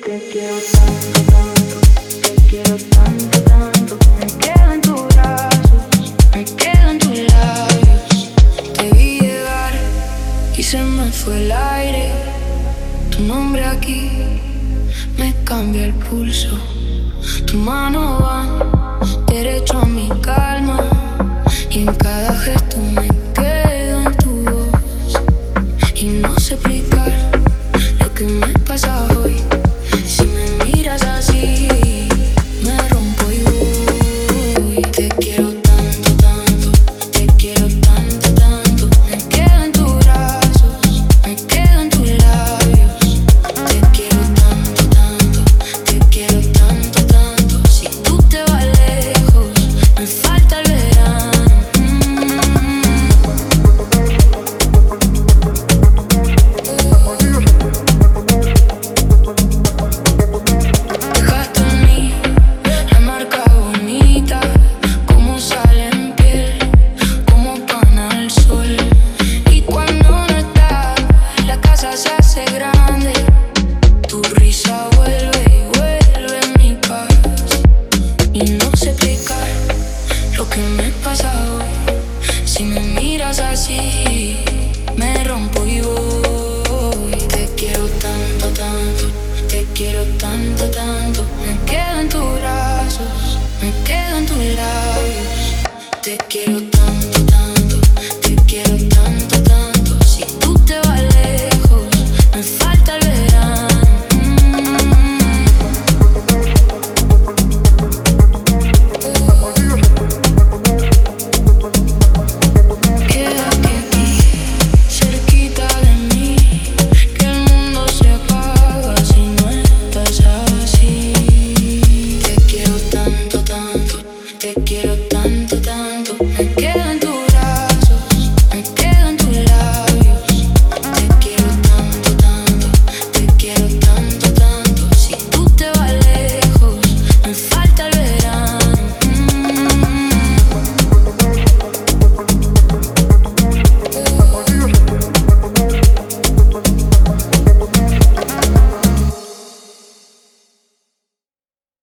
Te quiero tanto, tanto, te quiero tanto, tanto. Me quedo en tus brazos, me quedo en tus labios. Te vi llegar y se me fue el aire. Tu nombre aquí me cambia el pulso. Tu mano va derecho a mi calma y en cada gesto me quedo en tu voz. Y no sé explicar lo que me pasa hoy.